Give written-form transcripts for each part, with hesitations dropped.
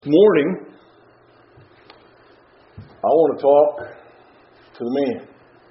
Morning, I want to talk to the men.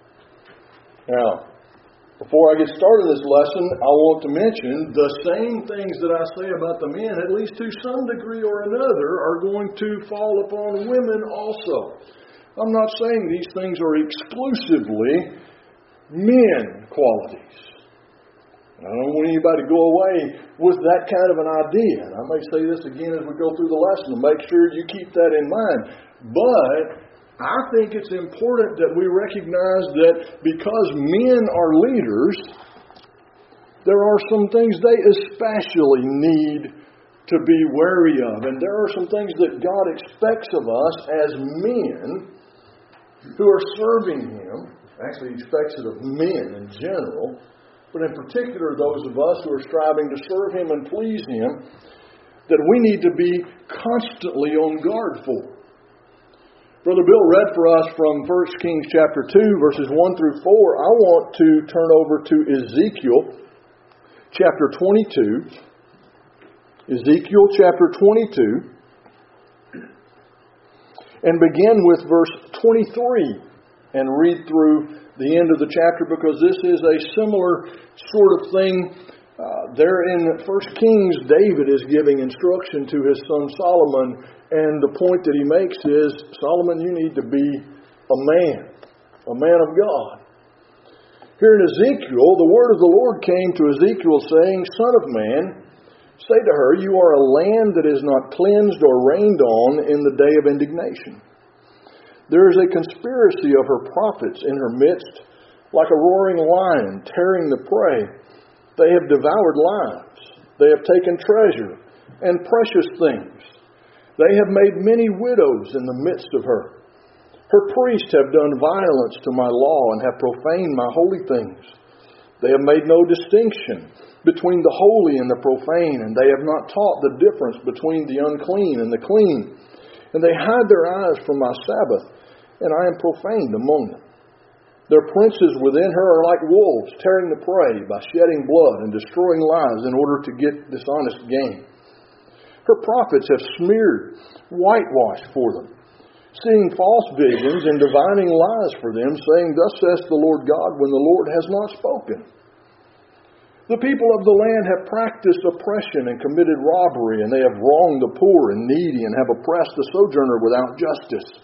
Now, before I get started this lesson, I want to mention the same things that I say about the men, at least to some degree or another, are going to fall upon women also. I'm not saying these things are exclusively men qualities. I don't want anybody to go away with that kind of an idea. And I may say this again as we go through the lesson to make sure you keep that in mind. But I think it's important that we recognize that because men are leaders, there are some things they especially need to be wary of. And there are some things that God expects of us as men who are serving Him. Actually, He expects it of men in general. But in particular, those of us who are striving to serve Him and please Him, that we need to be constantly on guard for. Brother Bill read for us from 1 Kings chapter 2, verses 1 through 4. I want to turn over to Ezekiel chapter 22. Ezekiel chapter 22. And begin with verse 23 and read through the end of the chapter, because this is a similar sort of thing. There in 1 Kings, David is giving instruction to his son Solomon, and the point that he makes is, Solomon, you need to be a man of God. Here in Ezekiel, the word of the Lord came to Ezekiel saying, Son of man, say to her, you are a land that is not cleansed or rained on in the day of indignation. There is a conspiracy of her prophets in her midst, like a roaring lion tearing the prey. They have devoured lives. They have taken treasure and precious things. They have made many widows in the midst of her. Her priests have done violence to my law and have profaned my holy things. They have made no distinction between the holy and the profane, and they have not taught the difference between the unclean and the clean. And they hide their eyes from my Sabbath, and I am profaned among them. Their princes within her are like wolves, tearing the prey by shedding blood and destroying lives in order to get dishonest gain. Her prophets have smeared whitewash for them, seeing false visions and divining lies for them, saying, Thus says the Lord God, when the Lord has not spoken. The people of the land have practiced oppression and committed robbery, and they have wronged the poor and needy and have oppressed the sojourner without justice.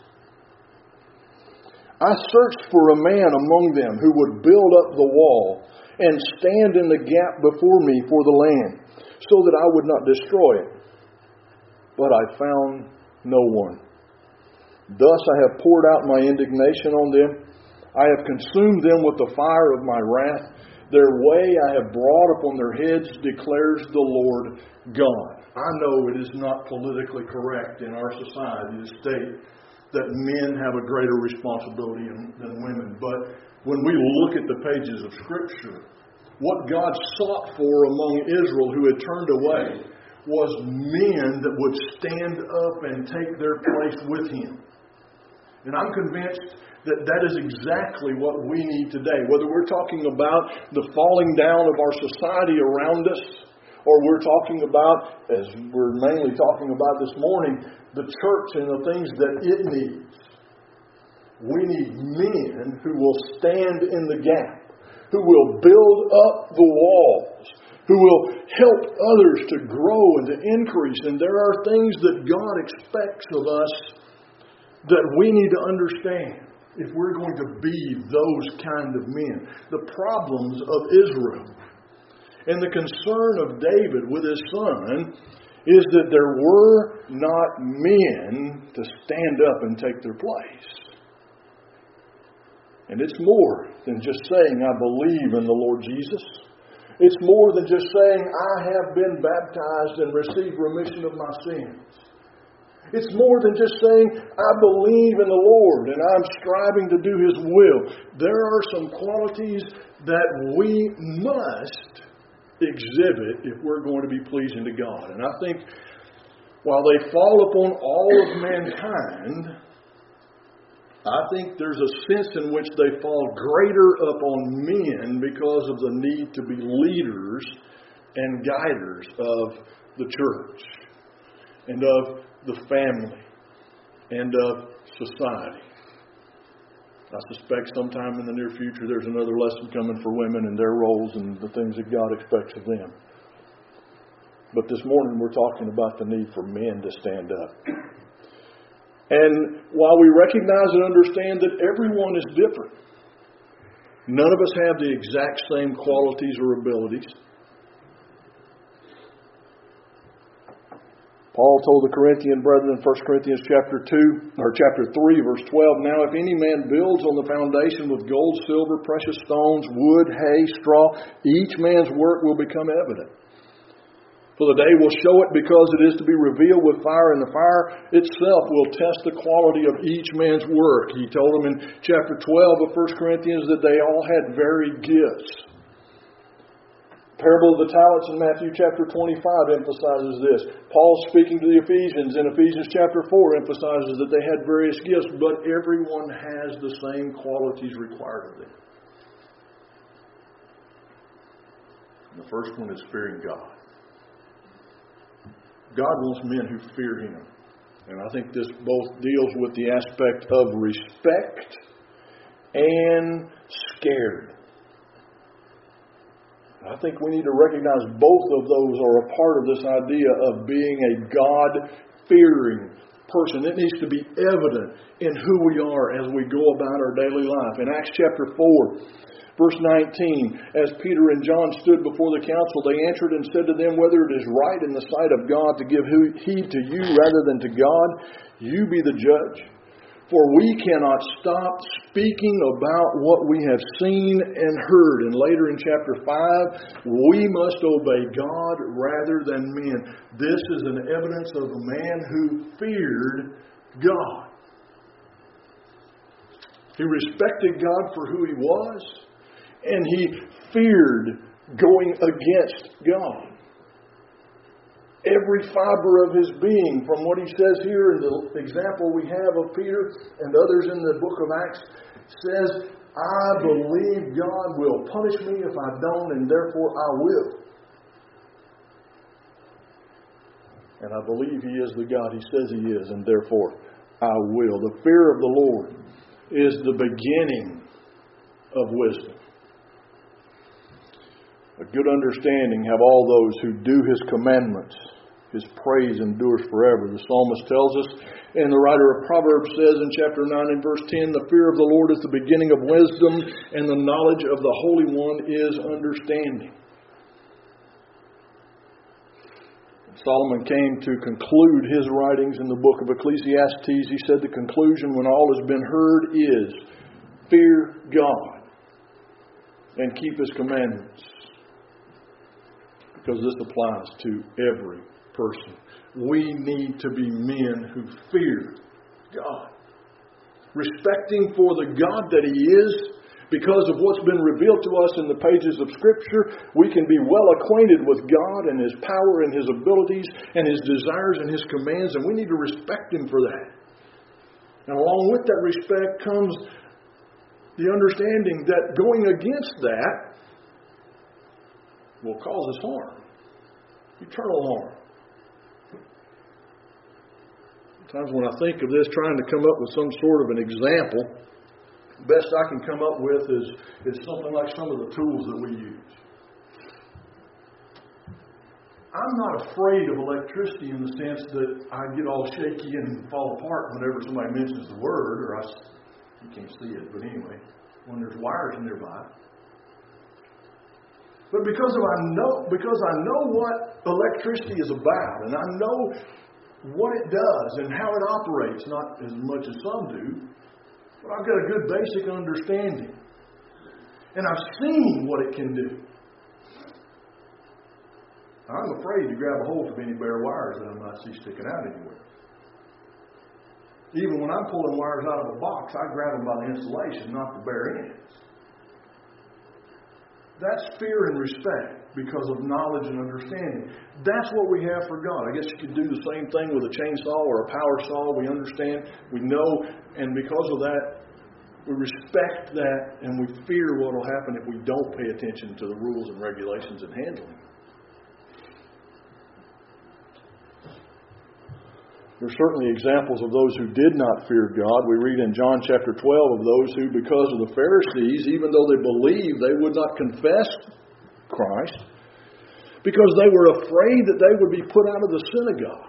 I searched for a man among them who would build up the wall and stand in the gap before me for the land, so that I would not destroy it. But I found no one. Thus I have poured out my indignation on them. I have consumed them with the fire of my wrath. Their way I have brought upon their heads, declares the Lord God. I know it is not politically correct in our society to state that men have a greater responsibility than women. But when we look at the pages of Scripture, what God sought for among Israel who had turned away was men that would stand up and take their place with Him. And I'm convinced that that is exactly what we need today. Whether we're talking about the falling down of our society around us, or we're talking about, as we're mainly talking about this morning, the church and the things that it needs. We need men who will stand in the gap, who will build up the walls, who will help others to grow and to increase. And there are things that God expects of us that we need to understand if we're going to be those kind of men. The problems of Israel and the concern of David with his son is that there were not men to stand up and take their place. And it's more than just saying, I believe in the Lord Jesus. It's more than just saying, I have been baptized and received remission of my sins. It's more than just saying, I believe in the Lord and I'm striving to do His will. There are some qualities that we must exhibit if we're going to be pleasing to God. And I think while they fall upon all of mankind, I think there's a sense in which they fall greater upon men because of the need to be leaders and guiders of the church and of the family and of society. I suspect sometime in the near future there's another lesson coming for women and their roles and the things that God expects of them. But this morning we're talking about the need for men to stand up. And while we recognize and understand that everyone is different, none of us have the exact same qualities or abilities. Paul told the Corinthian brethren in 1 Corinthians chapter 3, verse 12, "Now if any man builds on the foundation with gold, silver, precious stones, wood, hay, straw, each man's work will become evident. For the day will show it, because it is to be revealed with fire, and the fire itself will test the quality of each man's work." He told them in chapter 12 of 1 Corinthians that they all had varied gifts. The parable of the talents in Matthew chapter 25 emphasizes this. Paul, speaking to the Ephesians in Ephesians chapter 4, emphasizes that they had various gifts, but everyone has the same qualities required of them. And the first one is fearing God. God wants men who fear Him. And I think this both deals with the aspect of respect and scared. I think we need to recognize both of those are a part of this idea of being a God-fearing person. It needs to be evident in who we are as we go about our daily life. In Acts chapter 4, verse 19, "As Peter and John stood before the council, they answered and said to them, Whether it is right in the sight of God to give heed to you rather than to God, you be the judge. For we cannot stop speaking about what we have seen and heard." And later in chapter 5, "We must obey God rather than men." This is an evidence of a man who feared God. He respected God for who He was, and he feared going against God. Every fiber of his being, from what he says here in the example we have of Peter and others in the book of Acts, says, "I believe God will punish me if I don't, and therefore I will. And I believe He is the God He says He is, and therefore I will." The fear of the Lord is the beginning of wisdom. A good understanding have all those who do His commandments. His praise endures forever. The psalmist tells us, and the writer of Proverbs says in chapter 9 and verse 10, "The fear of the Lord is the beginning of wisdom, and the knowledge of the Holy One is understanding." Solomon came to conclude his writings in the book of Ecclesiastes. He said the conclusion, when all has been heard, is fear God and keep His commandments. Because this applies to every person. We need to be men who fear God. Respecting for the God that He is. Because of what's been revealed to us in the pages of Scripture, we can be well acquainted with God and His power and His abilities and His desires and His commands, and we need to respect Him for that. And along with that respect comes the understanding that going against that will cause us harm. Eternal harm. Sometimes when I think of this, trying to come up with some sort of an example, best I can come up with is something like some of the tools that we use. I'm not afraid of electricity in the sense that I get all shaky and fall apart whenever somebody mentions the word, or you can't see it, but anyway, when there's wires nearby. But because I know what electricity is about, and I know what it does and how it operates, not as much as some do, but I've got a good basic understanding. And I've seen what it can do. I'm afraid to grab a hold of any bare wires that I might see sticking out anywhere. Even when I'm pulling wires out of a box, I grab them by the insulation, not the bare ends. That's fear and respect because of knowledge and understanding. That's what we have for God. I guess you could do the same thing with a chainsaw or a power saw. We understand, we know, and because of that, we respect that and we fear what will happen if we don't pay attention to the rules and regulations in handling. There are certainly examples of those who did not fear God. We read in John chapter 12 of those who, because of the Pharisees, even though they believed, they would not confess Christ because they were afraid that they would be put out of the synagogue.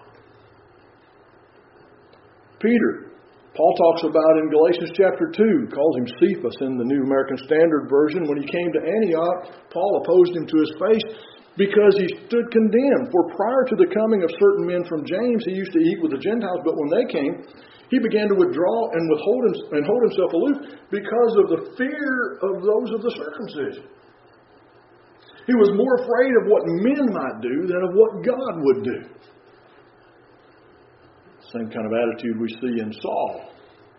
Peter, Paul talks about in Galatians chapter 2, calls him Cephas in the New American Standard Version. When he came to Antioch, Paul opposed him to his face because he stood condemned. For prior to the coming of certain men from James, he used to eat with the Gentiles, but when they came, he began to withdraw and hold himself aloof because of the fear of those of the circumcision. He was more afraid of what men might do than of what God would do. Same kind of attitude we see in Saul.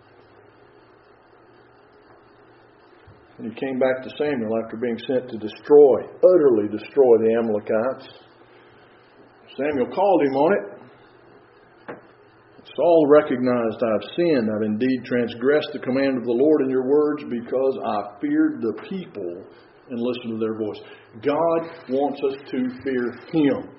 When he came back to Samuel after being sent to utterly destroy the Amalekites, Samuel called him on it. Saul recognized, I have sinned, I've indeed transgressed the command of the Lord in your words because I feared the people and listened to their voice. God wants us to fear Him.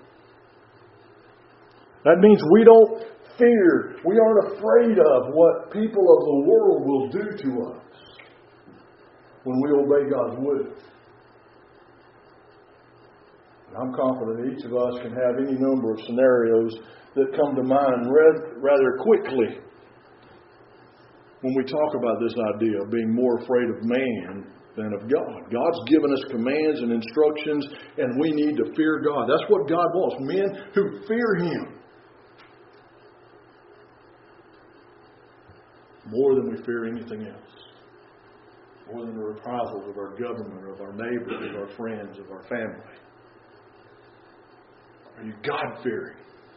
That means we don't fear, we aren't afraid of what people of the world will do to us when we obey God's will. And I'm confident each of us can have any number of scenarios that come to mind rather quickly when we talk about this idea of being more afraid of man than of God. God's given us commands and instructions, and we need to fear God. That's what God wants, men who fear Him more than we fear anything else. More than the reprisals of our government, of our neighbors, of our friends, of our family. Are you God-fearing?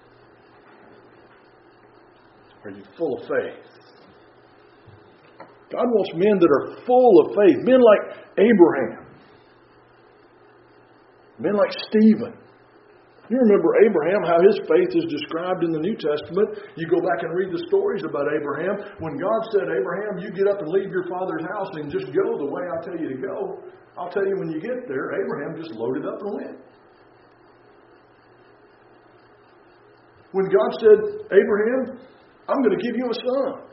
Are you full of faith? God wants men that are full of faith. Men like Abraham. Men like Stephen. You remember Abraham, how his faith is described in the New Testament. You go back and read the stories about Abraham. When God said, Abraham, you get up and leave your father's house and just go the way I tell you to go. I'll tell you when you get there. Abraham just loaded up and went. When God said, Abraham, I'm going to give you a son.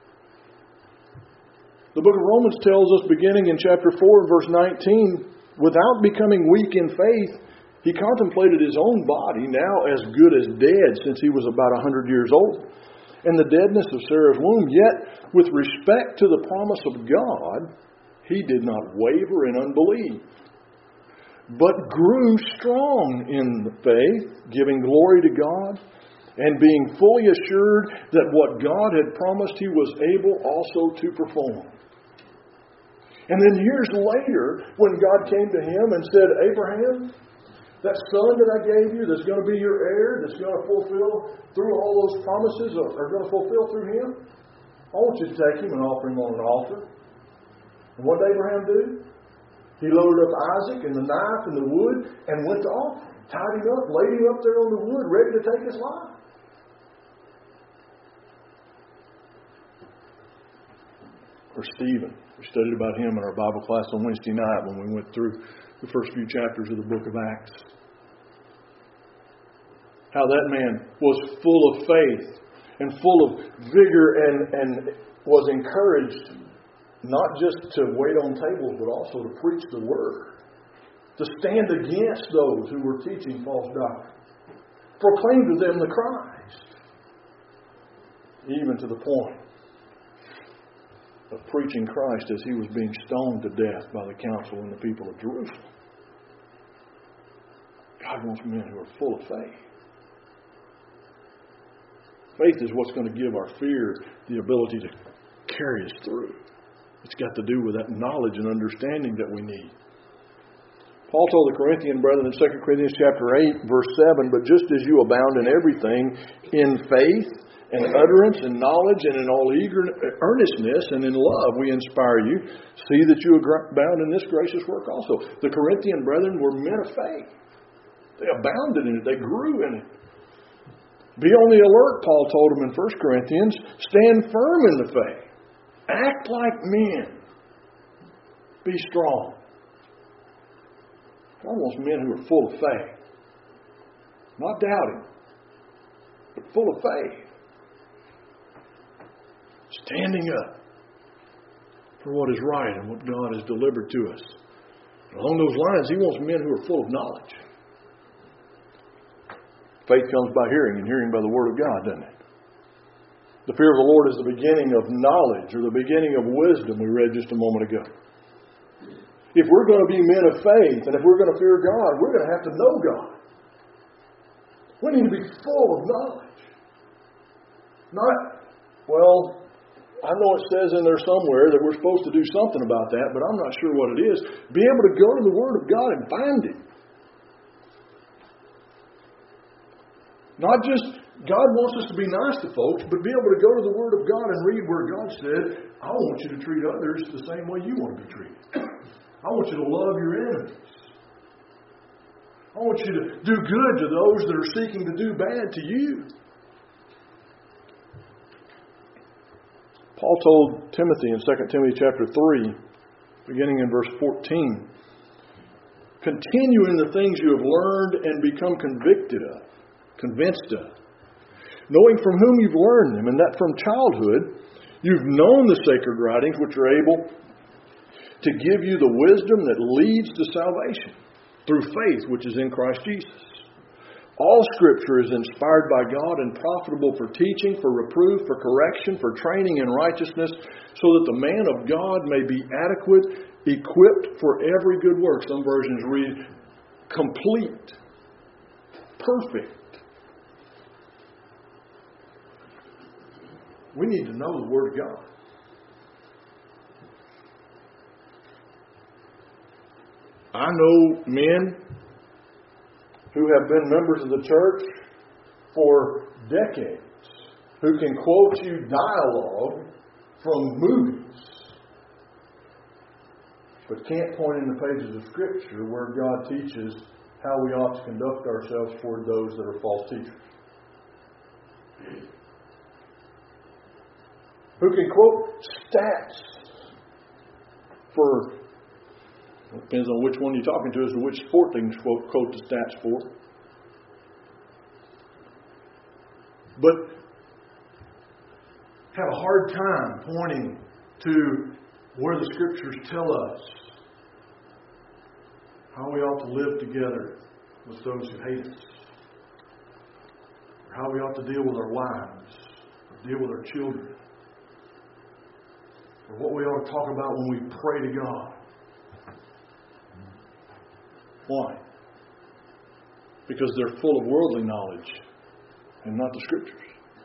The book of Romans tells us, beginning in chapter 4 and verse 19, without becoming weak in faith, he contemplated his own body, now as good as dead, since he was about 100 years old, and the deadness of Sarah's womb. Yet, with respect to the promise of God, he did not waver in unbelief, but grew strong in the faith, giving glory to God, and being fully assured that what God had promised he was able also to perform. And then years later, when God came to him and said, Abraham, that son that I gave you that's going to be your heir, that's going to fulfill through all those promises are going to fulfill through him, I want you to take him and offer him on an altar. And what did Abraham do? He loaded up Isaac and the knife and the wood and went to offer him. Tied him up, laid him up there on the wood, ready to take his life. Or Stephen. We studied about him in our Bible class on Wednesday night when we went through the first few chapters of the book of Acts. How that man was full of faith and full of vigor and was encouraged not just to wait on tables but also to preach the word. To stand against those who were teaching false doctrine. Proclaim to them the Christ. Even to the point of preaching Christ as he was being stoned to death by the council and the people of Jerusalem. God wants men who are full of faith. Faith is what's going to give our fear the ability to carry us through. It's got to do with that knowledge and understanding that we need. Paul told the Corinthian brethren in 2 Corinthians chapter 8, verse 7, but just as you abound in everything, in faith and utterance and knowledge and in all earnestness and in love we inspire you. See that you abound in this gracious work also. The Corinthian brethren were men of faith. They abounded in it. They grew in it. Be on the alert, Paul told them in 1 Corinthians. Stand firm in the faith. Act like men. Be strong. God wants men who are full of faith. Not doubting, but full of faith. Standing up for what is right and what God has delivered to us. Along those lines, He wants men who are full of knowledge. Faith comes by hearing, and hearing by the Word of God, doesn't it? The fear of the Lord is the beginning of knowledge, or the beginning of wisdom, we read just a moment ago. If we're going to be men of faith, and if we're going to fear God, we're going to have to know God. We need to be full of knowledge. Not, well, I know it says in there somewhere that we're supposed to do something about that, but I'm not sure what it is. Be able to go to the Word of God and find it. Not just God wants us to be nice to folks, but be able to go to the Word of God and read where God said, I want you to treat others the same way you want to be treated. I want you to love your enemies. I want you to do good to those that are seeking to do bad to you. Paul told Timothy in 2 Timothy chapter 3, beginning in verse 14, continue in the things you have learned and become convinced of, knowing from whom you've learned them, and that from childhood you've known the sacred writings which are able to give you the wisdom that leads to salvation through faith which is in Christ Jesus. All Scripture is inspired by God and profitable for teaching, for reproof, for correction, for training in righteousness, so that the man of God may be adequate, equipped for every good work. Some versions read complete, perfect. We need to know the Word of God. I know men who have been members of the church for decades who can quote you dialogue from movies, but can't point in the pages of Scripture where God teaches how we ought to conduct ourselves toward those that are false teachers. Who can quote stats for, it depends on which one you're talking to as to which sport they can quote the stats for. But have a hard time pointing to where the Scriptures tell us how we ought to live together with those who hate us, or how we ought to deal with our wives, or deal with our children, or what we ought to talk about when we pray to God. Why? Because they're full of worldly knowledge and not the Scriptures.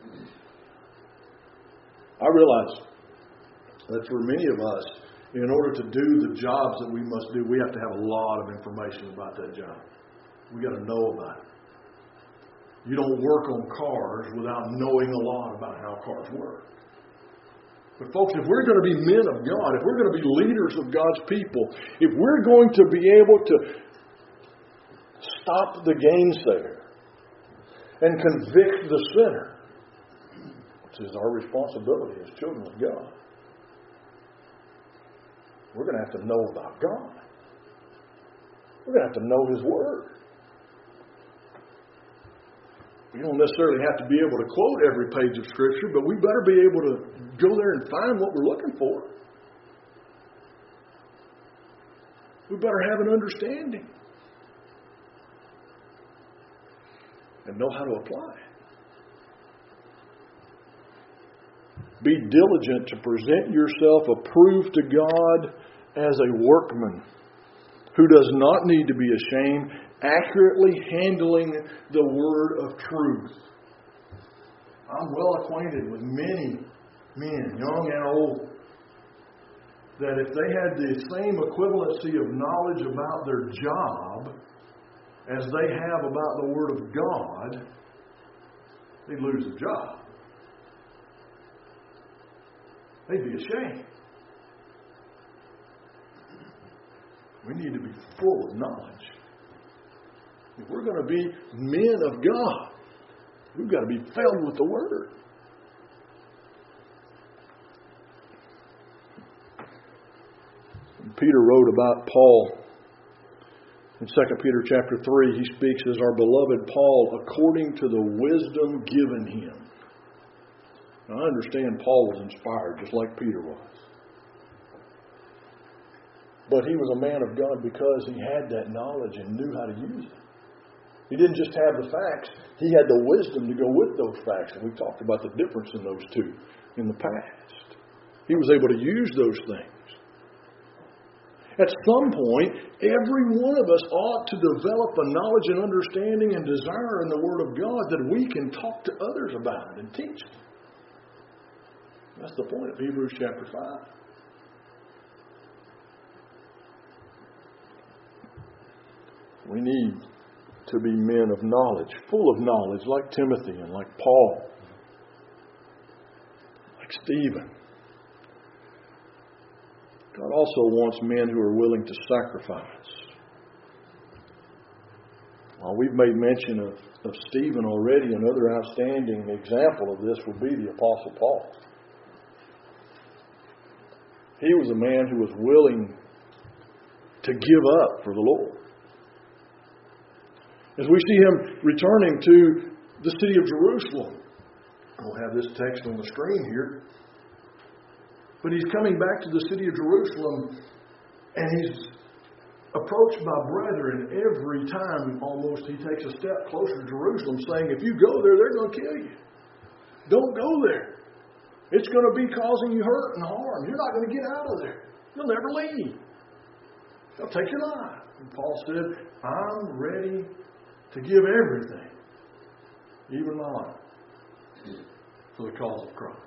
I realize that for many of us, in order to do the jobs that we must do, we have to have a lot of information about that job. We got to know about it. You don't work on cars without knowing a lot about how cars work. But folks, if we're going to be men of God, if we're going to be leaders of God's people, if we're going to be able to stop the gainsayer and convict the sinner, which is our responsibility as children of God, we're going to have to know about God. We're going to have to know His Word. We don't necessarily have to be able to quote every page of Scripture, but we better be able to go there and find what we're looking for. We better have an understanding and know how to apply it. Be diligent to present yourself approved to God as a workman who does not need to be ashamed, accurately handling the word of truth. I'm well acquainted with many men, young and old, that if they had the same equivalency of knowledge about their job as they have about the Word of God, they'd lose their job. They'd be ashamed. We need to be full of knowledge. If we're going to be men of God, we've got to be filled with the Word. Peter wrote about Paul in 2 Peter chapter 3. He speaks as our beloved Paul according to the wisdom given him. I understand Paul was inspired, just like Peter was. But he was a man of God because he had that knowledge and knew how to use it. He didn't just have the facts, he had the wisdom to go with those facts. And we talked about the difference in those two in the past. He was able to use those things. At some point, every one of us ought to develop a knowledge and understanding and desire in the Word of God that we can talk to others about and teach them. That's the point of Hebrews chapter 5. We need to be men of knowledge, full of knowledge, like Timothy and like Paul, like Stephen. God also wants men who are willing to sacrifice. Well, we've made mention of Stephen already. Another outstanding example of this would be the Apostle Paul. He was a man who was willing to give up for the Lord. As we see him returning to the city of Jerusalem, we'll have this text on the screen here. But he's coming back to the city of Jerusalem, and he's approached by brethren every time almost he takes a step closer to Jerusalem, saying, if you go there, they're going to kill you. Don't go there. It's going to be causing you hurt and harm. You're not going to get out of there. You'll never leave. They'll take your life. And Paul said, I'm ready to give everything, even my life, for the cause of Christ.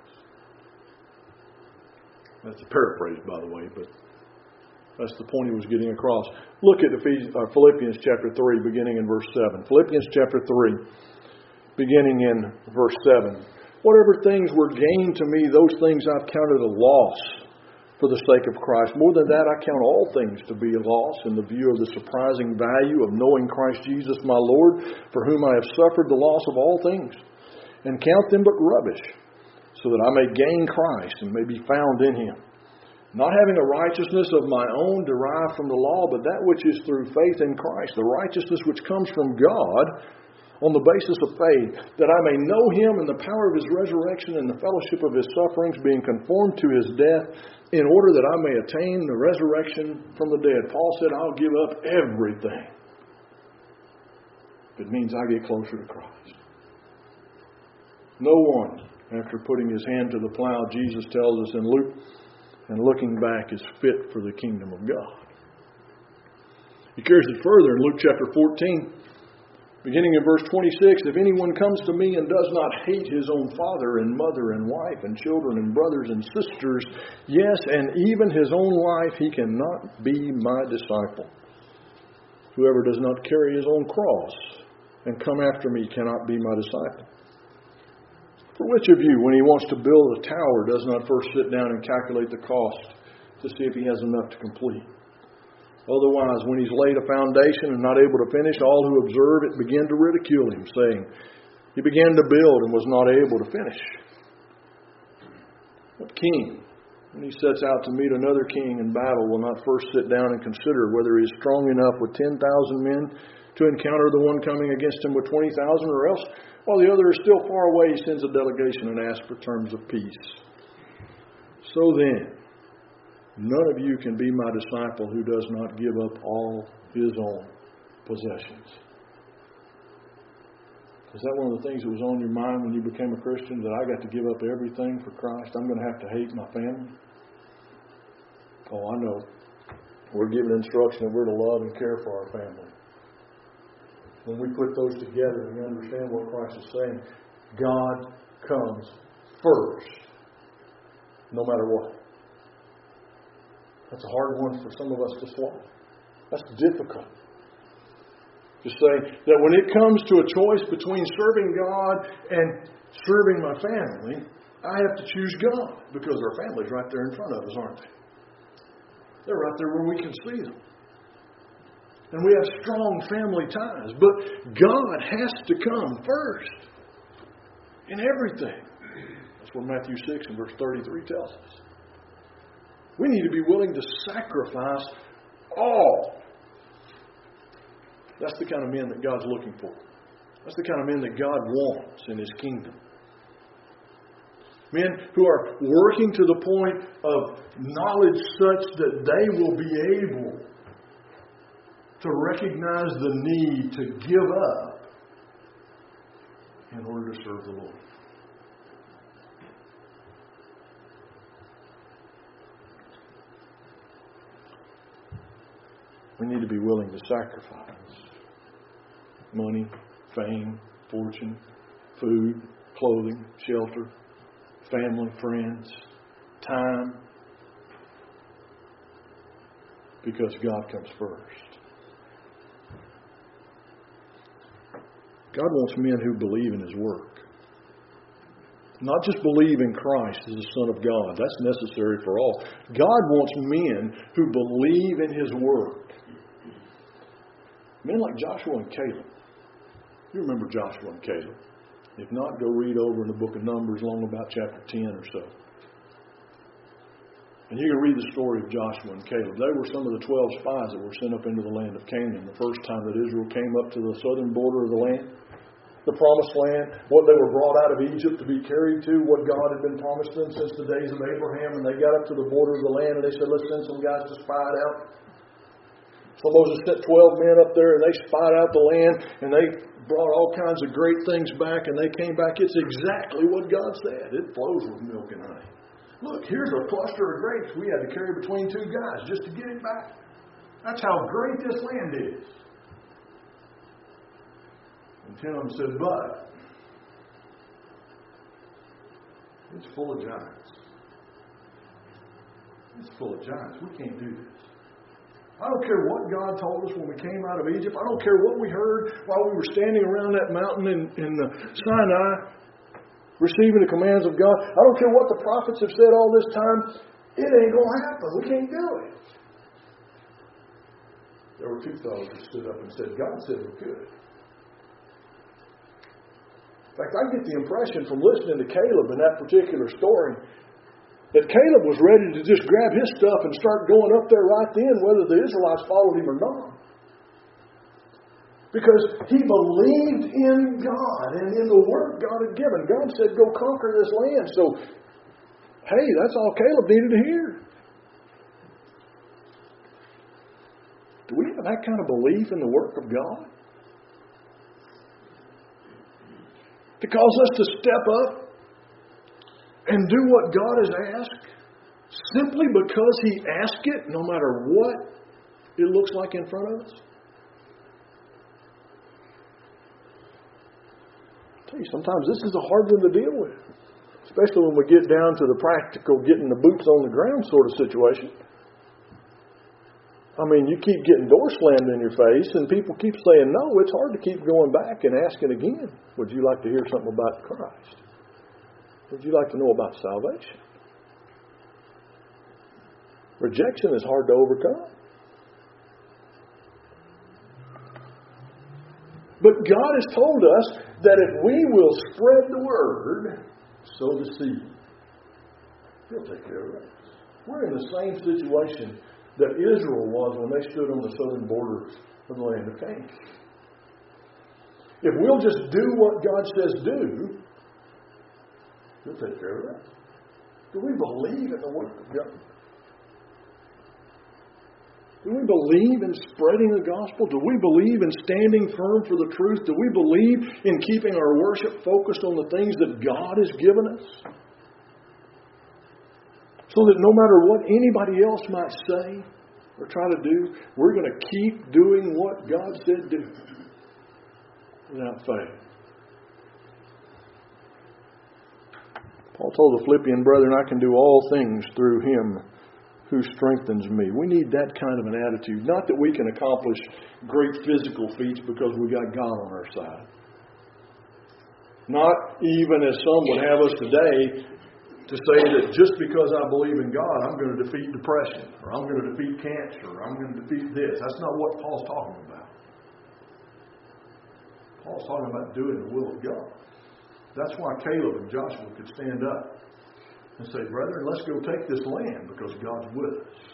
That's a paraphrase, by the way, but that's the point he was getting across. Look at Philippians chapter 3, beginning in verse 7. Philippians chapter 3, beginning in verse 7. Whatever things were gained to me, those things I've counted a loss for the sake of Christ. More than that, I count all things to be a loss in the view of the surprising value of knowing Christ Jesus my Lord, for whom I have suffered the loss of all things, and count them but rubbish, so that I may gain Christ and may be found in Him, not having a righteousness of my own derived from the law, but that which is through faith in Christ, the righteousness which comes from God on the basis of faith, that I may know Him in the power of His resurrection and the fellowship of His sufferings, being conformed to His death, in order that I may attain the resurrection from the dead. Paul said, I'll give up everything. It means I get closer to Christ. No one, after putting his hand to the plow, Jesus tells us in Luke, and looking back is fit for the kingdom of God. He carries it further in Luke chapter 14, beginning in verse 26. If anyone comes to me and does not hate his own father and mother and wife and children and brothers and sisters, yes, and even his own life, he cannot be my disciple. Whoever does not carry his own cross and come after me cannot be my disciple. For which of you, when he wants to build a tower, does not first sit down and calculate the cost to see if he has enough to complete? Otherwise, when he's laid a foundation and not able to finish, all who observe it begin to ridicule him, saying, he began to build and was not able to finish. What king, when he sets out to meet another king in battle, will not first sit down and consider whether he is strong enough with 10,000 men to encounter the one coming against him with 20,000, or else, while the other is still far away, he sends a delegation and asks for terms of peace. So then, none of you can be my disciple who does not give up all his own possessions. Is that one of the things that was on your mind when you became a Christian, that I got to give up everything for Christ? I'm going to have to hate my family? Oh, I know. We're given instruction that we're to love and care for our family. When we put those together and we understand what Christ is saying, God comes first, no matter what. That's a hard one for some of us to swallow. That's difficult. To say that when it comes to a choice between serving God and serving my family, I have to choose God, because our family's right there in front of us, aren't they? They're right there where we can see them. And we have strong family ties. But God has to come first in everything. That's what Matthew 6 and verse 33 tells us. We need to be willing to sacrifice all. That's the kind of men that God's looking for. That's the kind of men that God wants in His kingdom. Men who are working to the point of knowledge such that they will be able to recognize the need to give up in order to serve the Lord. We need to be willing to sacrifice money, fame, fortune, food, clothing, shelter, family, friends, time, because God comes first. God wants men who believe in His work. Not just believe in Christ as the Son of God. That's necessary for all. God wants men who believe in His work. Men like Joshua and Caleb. You remember Joshua and Caleb. If not, go read over in the book of Numbers along about chapter 10 or so. And you can read the story of Joshua and Caleb. They were some of the 12 spies that were sent up into the land of Canaan the first time that Israel came up to the southern border of the land. The promised land, what they were brought out of Egypt to be carried to, what God had been promised them since the days of Abraham. And they got up to the border of the land and they said, let's send some guys to spy it out. So Moses sent 12 men up there and they spied out the land and they brought all kinds of great things back and they came back. It's exactly what God said. It flows with milk and honey. Look, here's a cluster of grapes we had to carry between two guys just to get it back. That's how great this land is. And Tim said, but it's full of giants. It's full of giants. We can't do this. I don't care what God told us when we came out of Egypt. I don't care what we heard while we were standing around that mountain in the Sinai receiving the commands of God. I don't care what the prophets have said all this time. It ain't going to happen. We can't do it. There were two fellows that stood up and said, God said we could. In fact, I get the impression from listening to Caleb in that particular story that Caleb was ready to just grab his stuff and start going up there right then, whether the Israelites followed him or not. Because he believed in God and in the work God had given. God said, go conquer this land. So, hey, that's all Caleb needed to hear. Do we have that kind of belief in the work of God? To cause us to step up and do what God has asked simply because He asked it, no matter what it looks like in front of us? I tell you, sometimes this is a hard one to deal with, especially when we get down to the practical, getting the boots on the ground sort of situation. I mean, you keep getting doors slammed in your face and people keep saying no. It's hard to keep going back and asking again. Would you like to hear something about Christ? Would you like to know about salvation? Rejection is hard to overcome. But God has told us that if we will spread the word, sow the seed, He'll take care of us. We're in the same situation that Israel was when they stood on the southern border of the land of Canaan. If we'll just do what God says do, He'll take care of us. Do we believe in the work of God? Do we believe in spreading the gospel? Do we believe in standing firm for the truth? Do we believe in keeping our worship focused on the things that God has given us? So that no matter what anybody else might say or try to do, we're going to keep doing what God said do without fail. Paul told the Philippian brethren, I can do all things through Him who strengthens me. We need that kind of an attitude. Not that we can accomplish great physical feats because we got God on our side. Not even as some would have us today to say that just because I believe in God, I'm going to defeat depression, or I'm going to defeat cancer, or I'm going to defeat this. That's not what Paul's talking about. Paul's talking about doing the will of God. That's why Caleb and Joshua could stand up and say, brethren, let's go take this land because God's with us.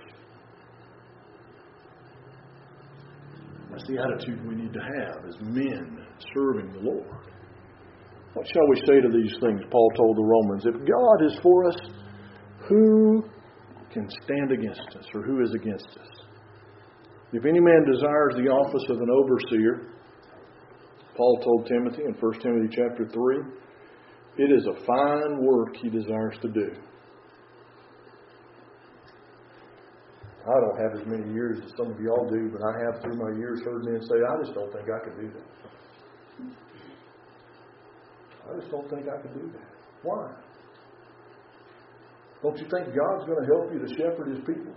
That's the attitude we need to have as men serving the Lord. What shall we say to these things? Paul told the Romans. If God is for us, who can stand against us, or who is against us? If any man desires the office of an overseer, Paul told Timothy in 1 Timothy chapter 3, it is a fine work he desires to do. I don't have as many years as some of y'all do, but I have through my years heard men say, I just don't think I could do that. I just don't think I could do that. Why? Don't you think God's going to help you to shepherd His people?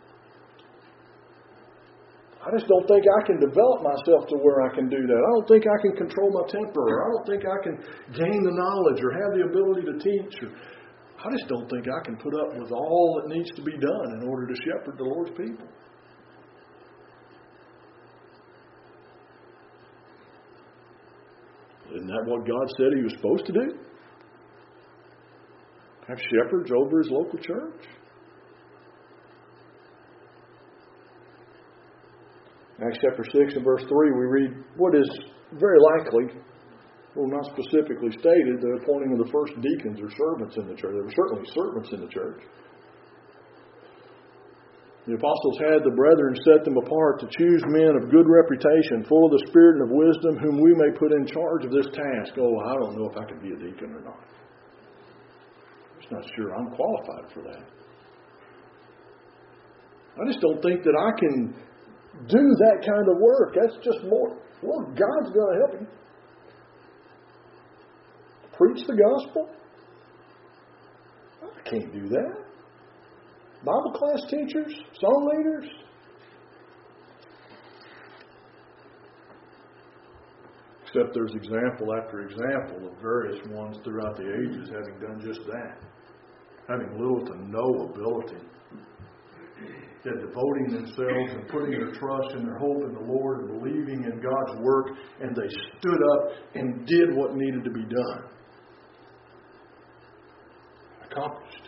I just don't think I can develop myself to where I can do that. I don't think I can control my temper. Or I don't think I can gain the knowledge or have the ability to teach. Or I just don't think I can put up with all that needs to be done in order to shepherd the Lord's people. Isn't that what God said He was supposed to do? Have shepherds over His local church? Acts chapter 6 and verse 3, we read what is very likely, well, not specifically stated, the appointing of the first deacons or servants in the church. There were certainly servants in the church. The apostles had the brethren set them apart to choose men of good reputation, full of the spirit and of wisdom, whom we may put in charge of this task. Oh, I don't know if I could be a deacon or not. I'm just not sure I'm qualified for that. I just don't think that I can do that kind of work. That's just more. Well, God's going to help you. Preach the gospel? I can't do that. Bible class teachers? Song leaders? Except there's example after example of various ones throughout the ages having done just that. Having little to no ability. Yet devoting themselves and putting their trust and their hope in the Lord and believing in God's work, and they stood up and did what needed to be done. Accomplished.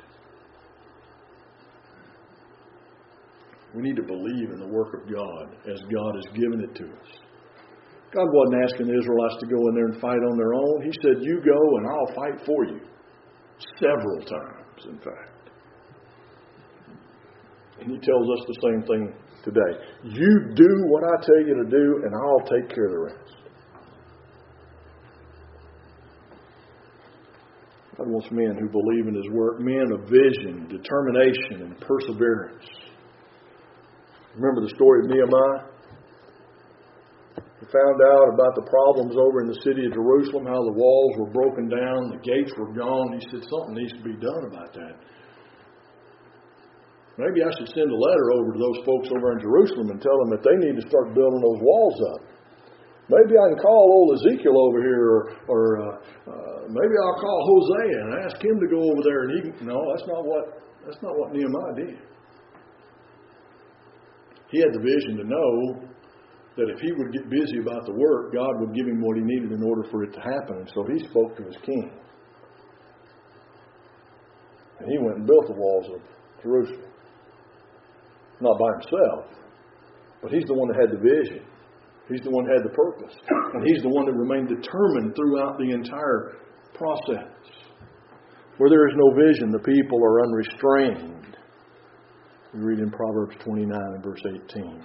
We need to believe in the work of God as God has given it to us. God wasn't asking the Israelites to go in there and fight on their own. He said, you go and I'll fight for you. Several times, in fact. And He tells us the same thing today. You do what I tell you to do, and I'll take care of the rest. God wants men who believe in His work, men of vision, determination, and perseverance. Remember the story of Nehemiah? He found out about the problems over in the city of Jerusalem, how the walls were broken down, the gates were gone. He said, something needs to be done about that. Maybe I should send a letter over to those folks over in Jerusalem and tell them that they need to start building those walls up. Maybe I can call old Ezekiel over here, or maybe I'll call Hosea and ask him to go over there. And no, that's not what Nehemiah did. He had the vision to know that if he would get busy about the work, God would give him what he needed in order for it to happen. And so he spoke to his king. And he went and built the walls of Jerusalem. Not by himself, but he's the one that had the vision. He's the one that had the purpose. And he's the one that remained determined throughout the entire process. Where there is no vision, the people are unrestrained. We read in Proverbs 29 and verse 18.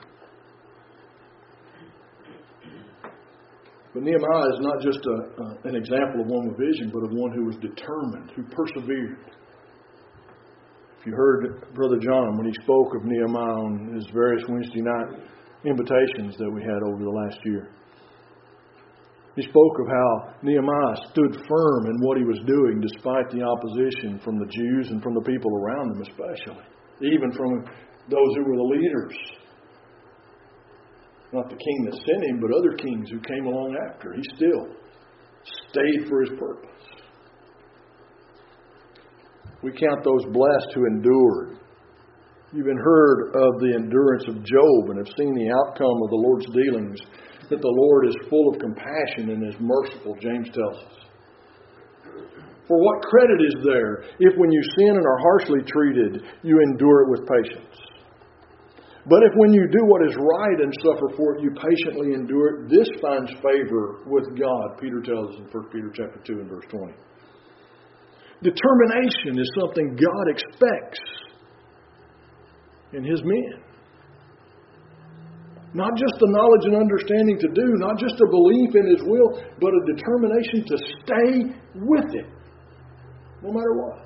But Nehemiah is not just an example of one with vision, but of one who was determined, who persevered. If you heard Brother John when he spoke of Nehemiah on his various Wednesday night invitations that we had over the last year, he spoke of how Nehemiah stood firm in what he was doing despite the opposition from the Jews and from the people around him especially. Even from those who were the leaders. Not the king that sent him, but other kings who came along after. He still stayed for his purpose. We count those blessed who endured. You've been heard of the endurance of Job and have seen the outcome of the Lord's dealings, that the Lord is full of compassion and is merciful, James tells us. For what credit is there if when you sin and are harshly treated, you endure it with patience? But if when you do what is right and suffer for it, you patiently endure it, this finds favor with God, Peter tells us in 1 Peter chapter 2 and verse 20. Determination is something God expects in His men. Not just the knowledge and understanding to do, not just a belief in His will, but a determination to stay with it, no matter what.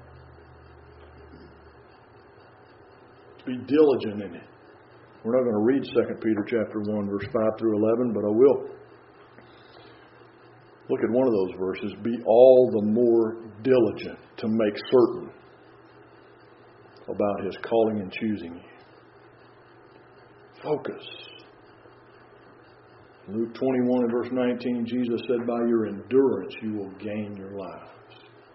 Be diligent in it. We're not going to read 2 Peter chapter 1, verse 5 through 11, but I will. Look at one of those verses. Be all the more diligent to make certain about His calling and choosing you. Focus. Luke 21 and verse 19, Jesus said, by your endurance you will gain your lives.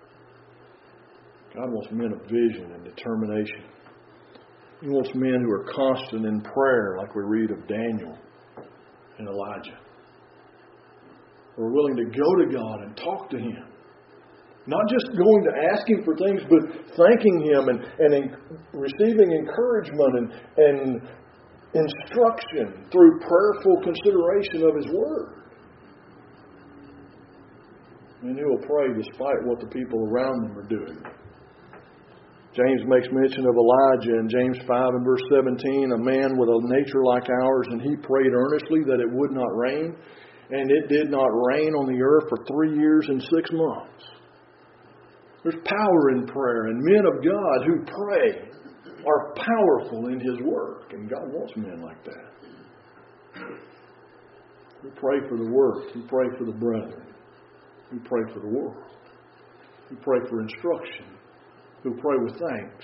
God wants men of vision and determination. He wants men who are constant in prayer, like we read of Daniel and Elijah. Who are willing to go to God and talk to Him. Not just going to ask Him for things, but thanking Him and receiving encouragement and instruction through prayerful consideration of His Word. And He will pray despite what the people around them are doing. James makes mention of Elijah in James 5 and verse 17, a man with a nature like ours, and he prayed earnestly that it would not rain, and it did not rain on the earth for 3 years and 6 months. There's power in prayer, and men of God who pray are powerful in His work, and God wants men like that. We pray for the work, we pray for the brethren, we pray for the world, we pray for instruction, who pray with thanks.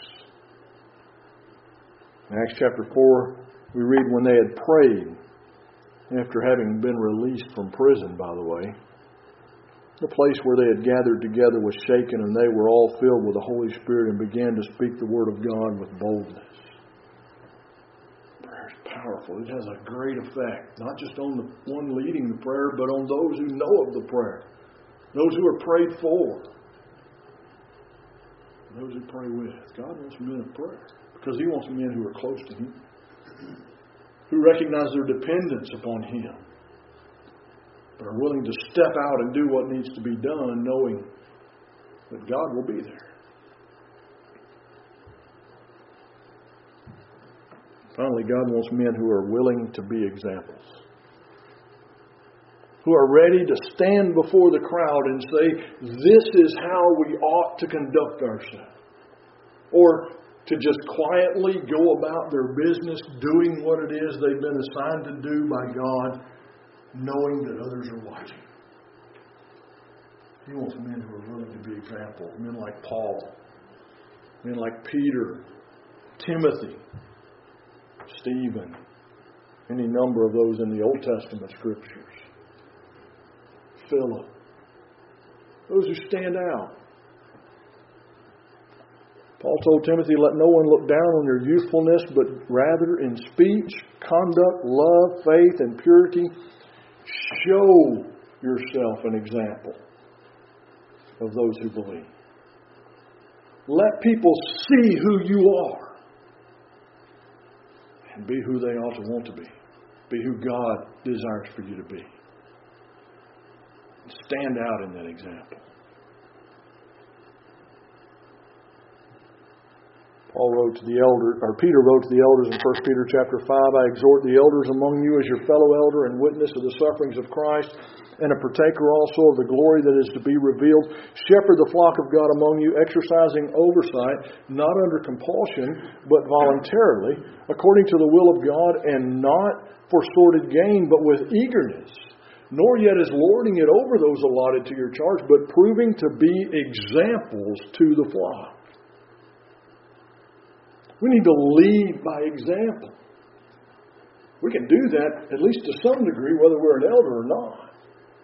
In Acts chapter 4, we read when they had prayed, after having been released from prison, by the way, the place where they had gathered together was shaken, and they were all filled with the Holy Spirit and began to speak the Word of God with boldness. Prayer is powerful. It has a great effect, not just on the one leading the prayer, but on those who know of the prayer, those who are prayed for, those who pray with. God wants men of prayer because He wants men who are close to Him, who recognize their dependence upon Him, but are willing to step out and do what needs to be done, knowing that God will be there. Finally, God wants men who are willing to be examples, who are ready to stand before the crowd and say, this is how we ought to conduct ourselves. Or to just quietly go about their business doing what it is they've been assigned to do by God, knowing that others are watching. He wants men who are willing to be examples. Men like Paul, men like Peter, Timothy, Stephen, any number of those in the Old Testament Scriptures. Philip. Those who stand out. Paul told Timothy, let no one look down on your youthfulness, but rather in speech, conduct, love, faith, and purity, show yourself an example of those who believe. Let people see who you are and be who they ought to want to be. Be who God desires for you to be. Stand out in that example. Peter wrote to the elders in 1 Peter chapter 5, I exhort the elders among you as your fellow elder and witness of the sufferings of Christ, and a partaker also of the glory that is to be revealed. Shepherd the flock of God among you, exercising oversight, not under compulsion, but voluntarily, according to the will of God, and not for sordid gain, but with eagerness. Nor yet as lording it over those allotted to your charge, but proving to be examples to the flock. We need to lead by example. We can do that, at least to some degree, whether we're an elder or not.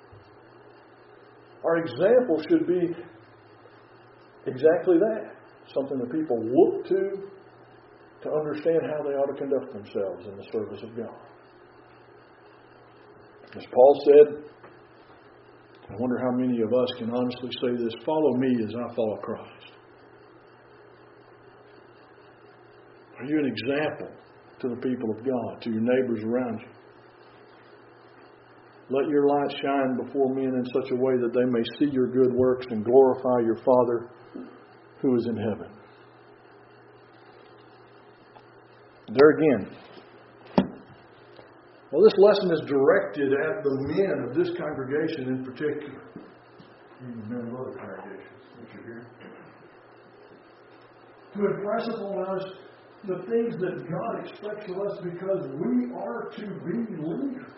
Our example should be exactly that. Something that people look to understand how they ought to conduct themselves in the service of God. As Paul said, I wonder how many of us can honestly say this, follow me as I follow Christ. Are you an example to the people of God, to your neighbors around you. Let your light shine before men in such a way that they may see your good works and glorify your Father who is in heaven. There again. Well, this lesson is directed at the men of this congregation in particular. Even men of other congregations, which are here. To impress upon us the things that God expects of us because we are to be leaders.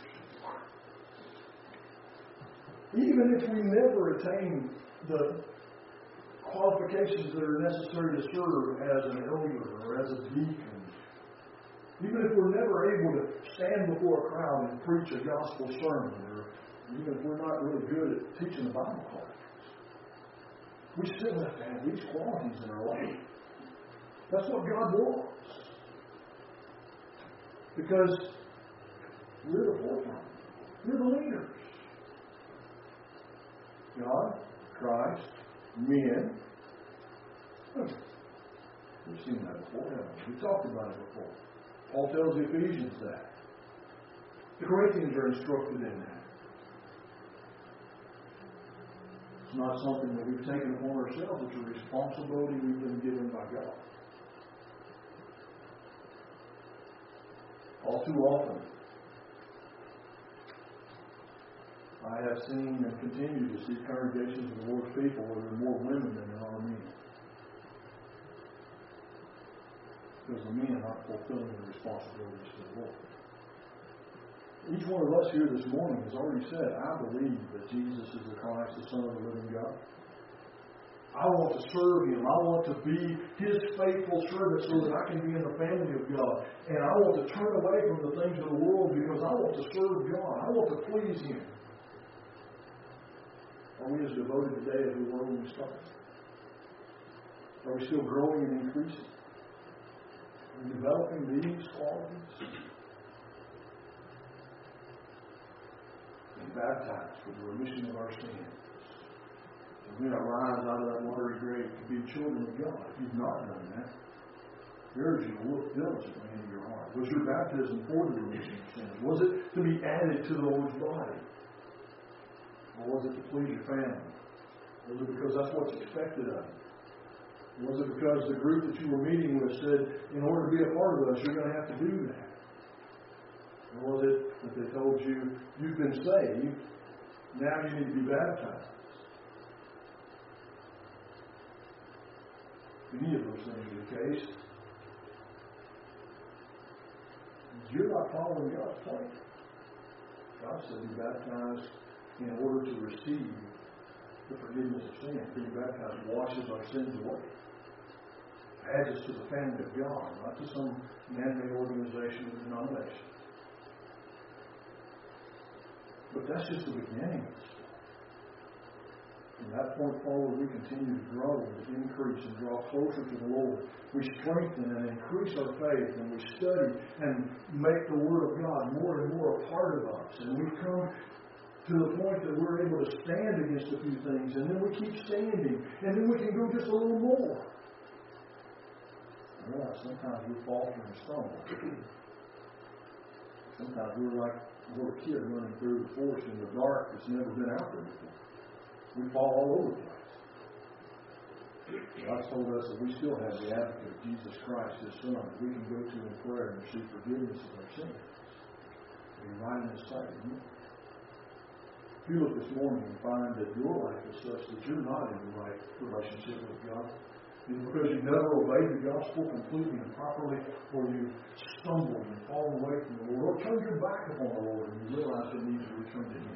Even if we never attain the qualifications that are necessary to serve as an elder or as a deacon, even if we're never able to stand before a crowd and preach a gospel sermon, or even if we're not really good at teaching the Bible classes, we still have to have these qualities in our life. That's what God wants. Because we're the forefront. We're the leaders. God, Christ, men. We've seen that before, haven't we? We've talked about it before. Paul tells the Ephesians that. The Corinthians are instructed in that. It's not something that we've taken upon ourselves. It's a responsibility we've been given by God. All too often, I have seen and continue to see congregations of the Lord's people where there are more women than there are men. Because the men aren't fulfilling the responsibilities to the Lord. Each one of us here this morning has already said, I believe that Jesus is the Christ, the Son of the living God. I want to serve Him. I want to be His faithful servant so that I can be in the family of God. And I want to turn away from the things of the world because I want to serve God. I want to please Him. Are we as devoted today as we were when we started? Are we still growing and increasing? Are we developing these qualities? And baptized for the remission of our sins. We not rise out of that watery grave to be children of God. If you've not done that, I urge you to look diligently into your heart. Was your baptism for the remission of sins? Was it to be added to the Lord's body? Or was it to please your family? Was it because that's what's expected of you? Was it because the group that you were meeting with said, in order to be a part of us, you're going to have to do that? Or was it that they told you, you've been saved, now you need to be baptized? Any of those things are the case, you're not following God's plan. God said be baptized in order to receive the forgiveness of sin. Being baptized washes our sins away. Adds us to the family of God, not to some man-made organization or denomination. But that's just the beginning of the story. From that point forward, we continue to grow and to increase and draw closer to the Lord. We strengthen and increase our faith, and we study and make the Word of God more and more a part of us. And we come to the point that we're able to stand against a few things, and then we keep standing, and then we can go just a little more. I realize sometimes we falter and stumble. Sometimes we're like a little kid running through the forest in the dark that's never been out there before. We fall all over the place. God's told us that we still have the advocate, Jesus Christ, His Son, that we can go to in prayer and receive forgiveness of our sins. Be right in His sight. If you look this morning and find that your life is such that you're not in the right relationship with God, it's because you never obeyed the gospel completely and properly, or you stumbled and fallen away from the Lord, or turned your back upon the Lord and you realize you need to return to Him.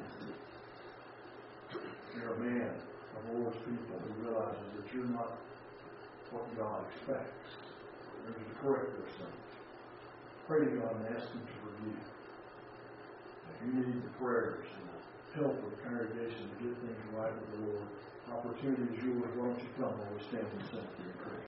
You're a man of the Lord's people who realizes that you're not what God expects. There's to correct those things. Pray to God and ask Him to forgive. If you need the prayers and the help of the congregation to get things right with the Lord, opportunity is yours. Why don't you come while we stand and sing for your prayer?